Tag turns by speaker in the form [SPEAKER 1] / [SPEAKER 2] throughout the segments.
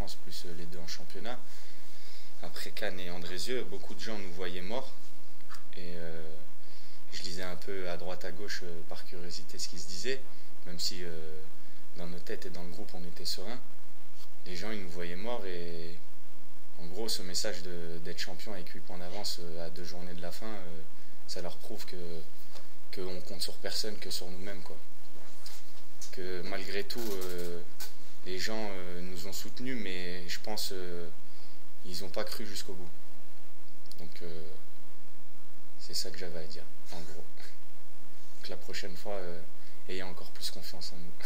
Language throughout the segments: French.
[SPEAKER 1] France, plus les 2 en championnat. Après Cannes et Andrézieux, beaucoup de gens nous voyaient morts. Et je lisais un peu à droite à gauche par curiosité ce qui se disait, même si dans nos têtes et dans le groupe on était sereins. Les gens ils nous voyaient morts et en gros ce message d'être champion avec 8 points d'avance à 2 journées de la fin, ça leur prouve qu'on compte sur personne que sur nous-mêmes, quoi. Que malgré tout les gens nous ont soutenus, mais je pense ils n'ont pas cru jusqu'au bout. Donc c'est ça que j'avais à dire, en gros. Donc la prochaine fois, ayez encore plus confiance en nous.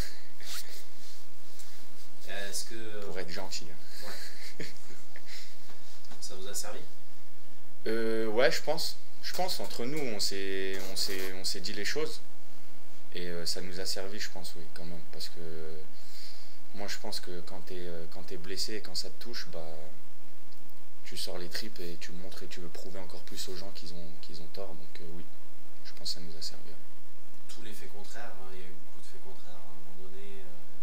[SPEAKER 2] Est-ce que
[SPEAKER 1] Pour être gentil.
[SPEAKER 2] ouais, ça vous a servi?
[SPEAKER 1] Ouais, je pense. Je pense, entre nous, on s'est dit les choses. Et ça nous a servi, je pense, oui, quand même. Parce que moi, je pense que quand t'es blessé et quand ça te touche, bah, tu sors les tripes et tu montres et tu veux prouver encore plus aux gens qu'ils ont tort. Donc oui, je pense que ça nous a servi.
[SPEAKER 2] Tous les faits contraires, hein, il y a eu beaucoup de faits contraires à un moment donné.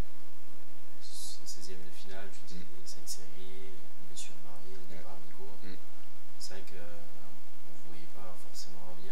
[SPEAKER 2] 16e de finale, tu dis, c'est une série, une blessure de Marvin, le départ de Nico.
[SPEAKER 1] Mm.
[SPEAKER 2] C'est vrai que on ne voyait pas forcément revenir.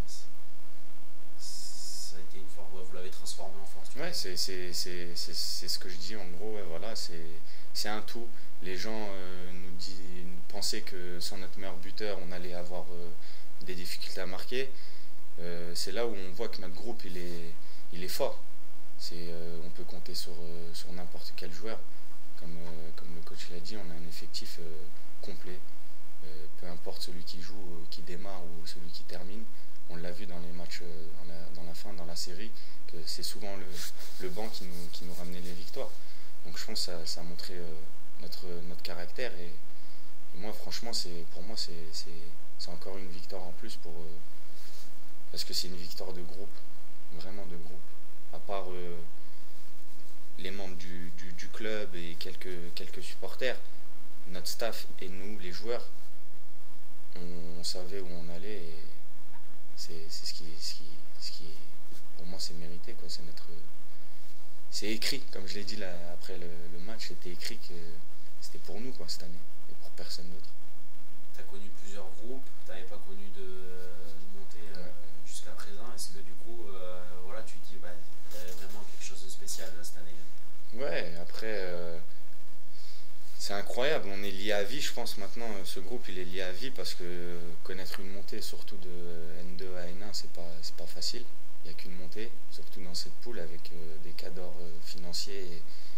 [SPEAKER 2] Ça a été une force, vous l'avez transformé en force.
[SPEAKER 1] Ouais, c'est ce que je dis en gros, ouais, voilà, c'est un tout. Les gens nous pensaient que sans notre meilleur buteur, on allait avoir des difficultés à marquer. C'est là où on voit que notre groupe il est fort. On peut compter sur n'importe quel joueur. Comme le coach l'a dit, on a un effectif complet. Peu importe celui qui joue, qui démarre ou celui qui termine. On l'a vu dans les matchs, dans la fin, dans la série, que c'est souvent le banc qui nous ramenait les victoires. Donc je pense que ça a montré notre caractère. Et moi, franchement, pour moi, c'est encore une victoire en plus parce que c'est une victoire de groupe, vraiment de groupe. À part les membres du club et quelques supporters, notre staff et nous, les joueurs, on savait où on allait et c'est ce qui pour moi c'est mérité, quoi. C'est écrit, comme je l'ai dit là, après le match, c'était écrit que c'était pour nous, quoi, cette année et pour personne d'autre.
[SPEAKER 2] Tu as connu plusieurs groupes, tu n'avais pas connu de montée jusqu'à présent. Est-ce que du coup, voilà, tu te dis, bah, il y avait vraiment quelque chose de spécial cette année?
[SPEAKER 1] Ouais, après, c'est incroyable, on est lié à vie, je pense maintenant, ce groupe il est lié à vie parce que connaître une montée, surtout de N2 à N1, c'est pas facile. Il n'y a qu'une montée, surtout dans cette poule avec des cadors financiers et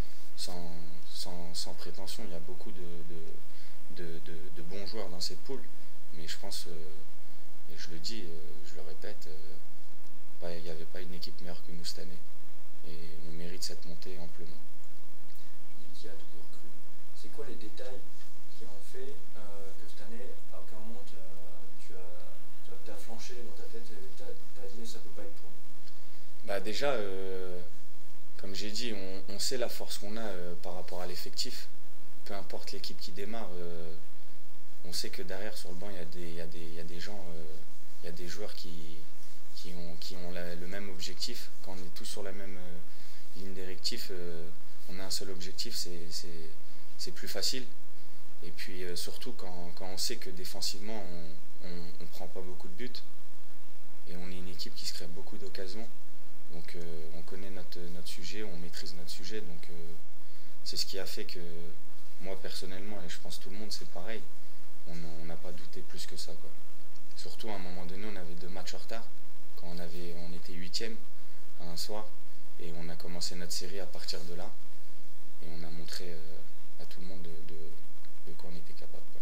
[SPEAKER 1] sans prétention. Il y a beaucoup de bons joueurs dans cette poule, mais je pense, et je le dis, je le répète, il n'y avait pas une équipe meilleure que nous cette année. Et on mérite cette montée amplement.
[SPEAKER 3] Tu dis qu'il a toujours cru. C'est quoi les détails qui ont fait que cette année, à aucun moment tu as flanché dans ta tête et tu as dit ça peut pas être pour nous?
[SPEAKER 1] Bah déjà, comme j'ai dit, on sait la force qu'on a par rapport à l'effectif. Peu importe l'équipe qui démarre, on sait que derrière sur le banc il y a des gens, il y a des joueurs qui ont le même objectif. Quand on est tous sur la même ligne directive, on a un seul objectif, c'est plus facile. Et puis surtout quand on sait que défensivement on prend pas beaucoup de buts et on est une équipe qui se crée beaucoup d'occasions. Donc on connaît notre sujet, on maîtrise notre sujet. Donc c'est ce qui a fait que moi personnellement, et je pense tout le monde, c'est pareil. On n'a pas douté plus que ça, quoi. Surtout à un moment donné, on avait 2 matchs en retard. Quand on était 8e à un soir. Et on a commencé notre série à partir de là. Et on a montré à tout le monde de quoi on était capable, quoi.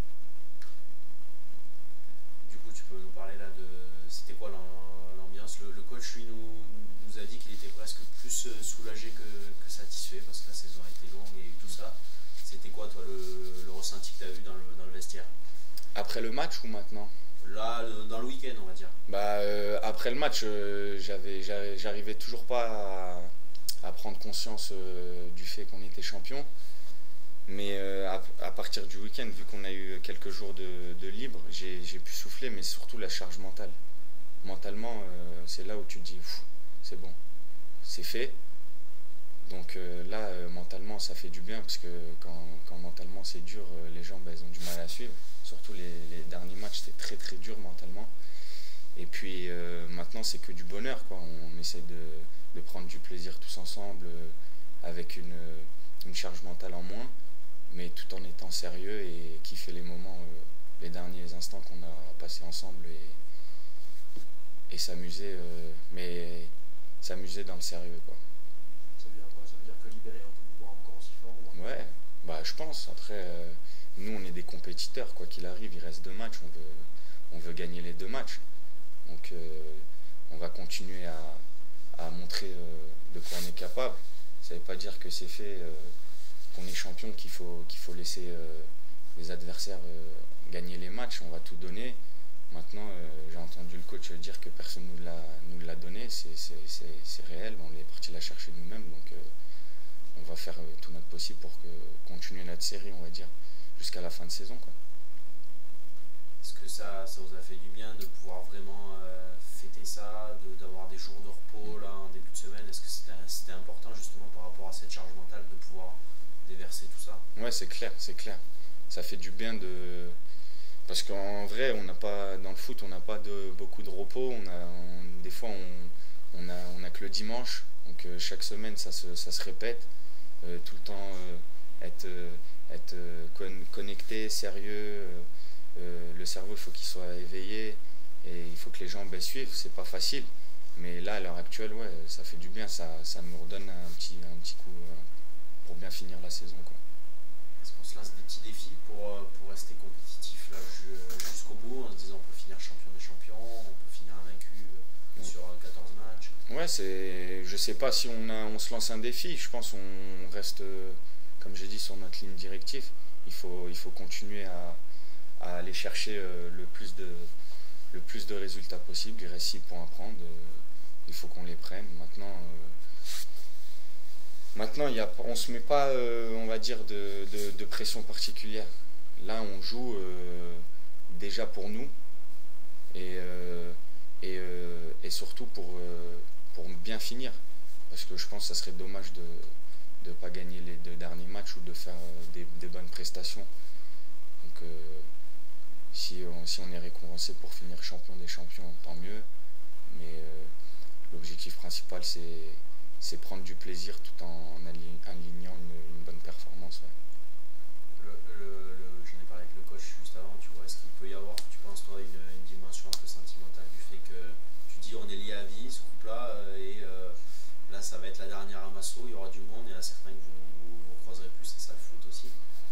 [SPEAKER 2] Du coup, tu peux nous parler là de... C'était quoi l'ambiance? Le coach, lui, nous a dit qu'il était presque plus soulagé que satisfait parce que la saison a été longue et tout ça. C'était quoi, toi, le ressenti que tu as vu dans le vestiaire?
[SPEAKER 1] Après le match ou maintenant?
[SPEAKER 2] Là, dans le week-end, on va dire.
[SPEAKER 1] Bah, après le match, j'arrivais toujours pas à prendre conscience du fait qu'on était champion. Mais à partir du week-end, vu qu'on a eu quelques jours de libre, j'ai pu souffler, mais surtout la charge mentale. Mentalement, c'est là où tu te dis, c'est bon, c'est fait. Donc là, mentalement, ça fait du bien parce que quand mentalement c'est dur, les gens elles ont du mal à suivre. Surtout les derniers matchs, c'était très très dur mentalement. Et puis maintenant, c'est que du bonheur, quoi. On essaie de prendre du plaisir tous ensemble avec une charge mentale en moins, mais tout en étant sérieux et kiffer les moments, les derniers instants qu'on a passés ensemble et s'amuser, mais s'amuser dans le sérieux, quoi.
[SPEAKER 3] Ça veut dire quoi? Ça veut dire que libéré, on peut vous voir encore aussi fort ou...
[SPEAKER 1] Ouais, bah je pense. Après, nous on est des compétiteurs, quoi qu'il arrive, il reste 2 matchs, on veut gagner les 2 matchs. Donc on va continuer à montrer de quoi on est capable. Ça ne veut pas dire que c'est fait, qu'on est champion, qu'il faut laisser les adversaires gagner les matchs. On va tout donner. Maintenant, j'ai entendu le coach dire que personne nous l'a donné. C'est réel, on est parti la chercher nous-mêmes. Donc on va faire tout notre possible pour continuer notre série, on va dire, jusqu'à la fin de saison, quoi.
[SPEAKER 2] Est-ce que ça vous a fait du bien de pouvoir vraiment fêter ça, d'avoir des jours de repos là en début de semaine? Est-ce que c'était important justement par rapport à cette charge mentale de pouvoir déverser tout ça?
[SPEAKER 1] Ouais, c'est clair, c'est clair. Ça fait du bien parce qu'en vrai, on n'a pas dans le foot, on n'a pas beaucoup de repos. Des fois, on a que le dimanche. Donc chaque semaine, ça se répète. Tout le temps être connecté, sérieux. Le cerveau, il faut qu'il soit éveillé et il faut que les gens suivent. C'est pas facile, mais là, à l'heure actuelle, ouais, ça fait du bien. Ça nous redonne un petit coup pour bien finir la saison, quoi.
[SPEAKER 2] Est-ce qu'on se lance des petits défis pour rester compétitif là, jusqu'au bout, en se disant on peut finir champion des champions, on peut finir invaincu sur 14 matchs?
[SPEAKER 1] Ouais, je sais pas si on se lance un défi. Je pense qu'on reste, comme j'ai dit, sur notre ligne directive. Il faut continuer à aller chercher le plus de résultats possible. Il reste 6 points à prendre. Il faut qu'on les prenne. Maintenant, on se met pas, on va dire, de pression particulière. Là, on joue déjà pour nous et surtout pour bien finir. Parce que je pense que ça serait dommage de ne pas gagner les 2 derniers matchs ou de faire des bonnes prestations. Donc, si on est récompensé pour finir champion des champions, tant mieux. Mais l'objectif principal, c'est prendre du plaisir tout en alignant une bonne performance. Ouais.
[SPEAKER 2] J'en ai parlé avec le coach juste avant, tu vois, est-ce qu'il peut y avoir, tu penses toi, une dimension un peu sentimentale du fait que tu dis on est lié à vie, ce couple-là, et là ça va être la dernière à Masso, il y aura du monde, il y en a certains que vous croiserez plus, c'est ça le foot aussi,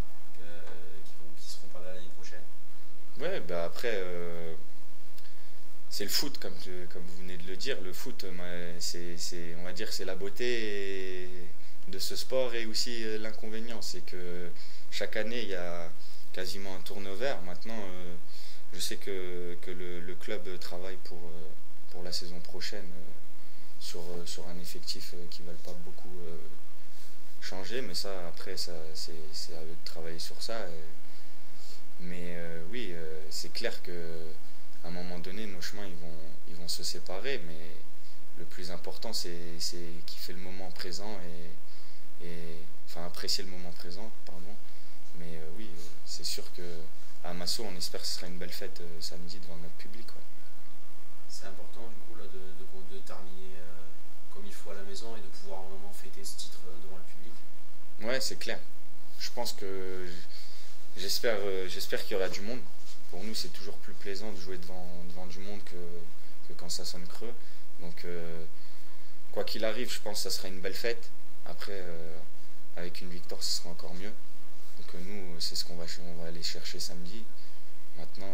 [SPEAKER 2] qui seront pas là l'année prochaine.
[SPEAKER 1] Ouais, bah après, c'est le foot, comme vous venez de le dire. Le foot, on va dire, c'est la beauté de ce sport et aussi l'inconvénient. C'est que chaque année, il y a quasiment un turnover. Maintenant, je sais que le club travaille pour la saison prochaine sur un effectif qui ne va pas beaucoup changer. Mais ça, après, c'est à eux de travailler sur ça. Mais oui, c'est clair que à un moment donné, nos chemins ils vont se séparer, mais le plus important c'est kiffer le moment présent enfin apprécier le moment présent, pardon. Mais oui, c'est sûr que à Masso, on espère que ce sera une belle fête samedi devant notre public. Ouais.
[SPEAKER 2] C'est important du coup là de terminer comme il faut à la maison et de pouvoir vraiment fêter ce titre devant le public.
[SPEAKER 1] Ouais, c'est clair. Je pense que j'espère qu'il y aura du monde. Pour nous, c'est toujours plus plaisant de jouer devant du monde que quand ça sonne creux. Donc, quoi qu'il arrive, je pense que ça sera une belle fête. Après, avec une victoire, ce sera encore mieux. Donc, nous, c'est ce qu'on va aller chercher samedi. Maintenant,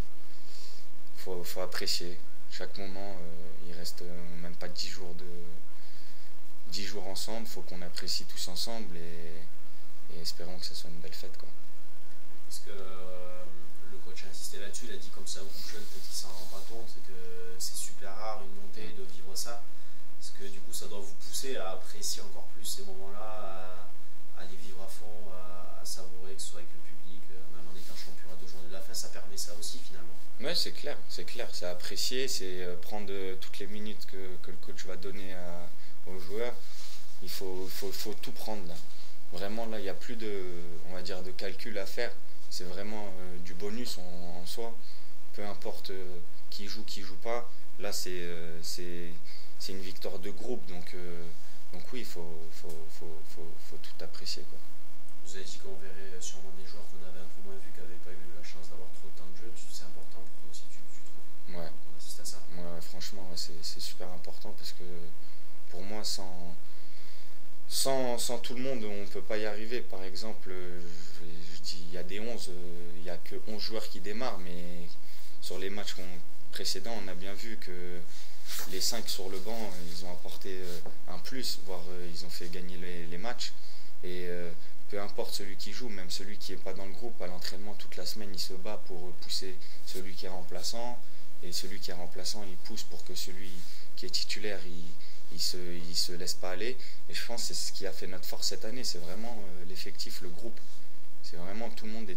[SPEAKER 1] faut apprécier chaque moment. Il reste même pas 10 jours ensemble. Il faut qu'on apprécie tous ensemble et espérons que ça soit une belle fête, quoi.
[SPEAKER 2] Parce que le coach a insisté là-dessus, il a dit comme ça, beaucoup de jeunes peut-être qu'ils s'en rendent pas compte, c'est que c'est super rare une montée de vivre ça. Est-ce que du coup ça doit vous pousser à apprécier encore plus ces moments-là, à les vivre à fond, à savourer, que ce soit avec le public, même en étant champion à 2 journées de la fin, ça permet ça aussi finalement?
[SPEAKER 1] Ouais, c'est clair, c'est apprécier, c'est prendre toutes les minutes que le coach va donner aux joueurs. faut tout prendre là. Vraiment là, il n'y a plus on va dire, de calcul à faire. C'est vraiment du bonus en soi. Peu importe qui joue pas. Là, c'est une victoire de groupe. Donc oui, faut tout apprécier, quoi.
[SPEAKER 2] Vous avez dit qu'on verrait sûrement des joueurs qu'on avait un peu moins vus, qui n'avaient pas eu la chance d'avoir trop de temps de jeu. C'est important pour toi aussi, tu trouves,
[SPEAKER 1] Ouais.
[SPEAKER 2] qu'on assiste à ça?
[SPEAKER 1] Ouais, franchement, ouais, c'est super important parce que pour moi, sans tout le monde, on ne peut pas y arriver. Par exemple, je dis, il y a des 11, il n'y a que 11 joueurs qui démarrent, mais sur les matchs précédents, on a bien vu que les 5 sur le banc, ils ont apporté un plus, voire ils ont fait gagner les matchs. Et peu importe celui qui joue, même celui qui n'est pas dans le groupe, à l'entraînement toute la semaine, il se bat pour pousser celui qui est remplaçant. Et celui qui est remplaçant, il pousse pour que celui qui est titulaire, il se laisse pas aller. Et je pense que c'est ce qui a fait notre force cette année, c'est vraiment l'effectif, le groupe. C'est vraiment tout le monde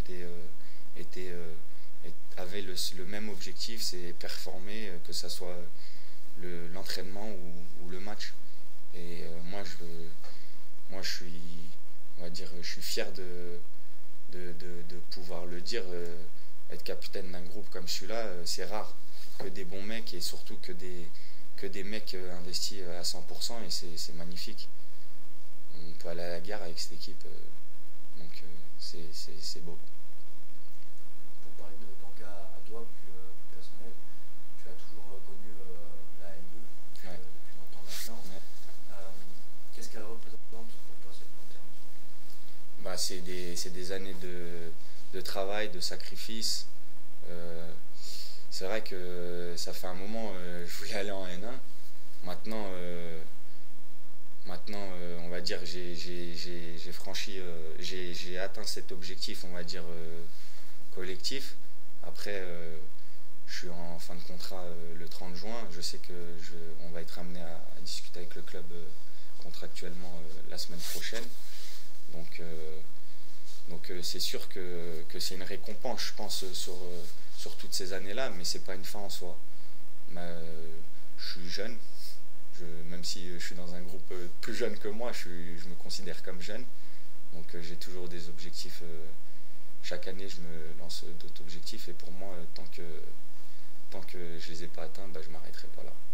[SPEAKER 1] avait le même objectif, c'est performer, que ce soit l'entraînement ou le match. Et moi je suis, on va dire, je suis fier de pouvoir le dire. Être capitaine d'un groupe comme celui-là, c'est rare. Que des bons mecs et surtout que des mecs investis à 100%, et c'est magnifique. On peut aller à la guerre avec cette équipe, donc c'est beau.
[SPEAKER 3] Pour parler de ton cas à toi, plus personnel, tu as toujours connu la N2
[SPEAKER 1] Ouais.
[SPEAKER 3] depuis longtemps maintenant.
[SPEAKER 1] Ouais.
[SPEAKER 3] Qu'est-ce qu'elle représente pour toi cette montée en dessous?
[SPEAKER 1] Bah, c'est des années de travail, de sacrifice. C'est vrai que ça fait un moment, je voulais aller en N1. Maintenant, on va dire, j'ai franchi, j'ai atteint cet objectif, on va dire, collectif. Après, je suis en fin de contrat le 30 juin. Je sais que on va être amené à discuter avec le club contractuellement la semaine prochaine. Donc c'est sûr que c'est une récompense, je pense, sur toutes ces années-là, mais c'est pas une fin en soi. Je suis jeune, même si je suis dans un groupe plus jeune que moi, je me considère comme jeune. Donc j'ai toujours des objectifs. Chaque année, je me lance d'autres objectifs, et pour moi, tant que je les ai pas atteints, bah, je m'arrêterai pas là.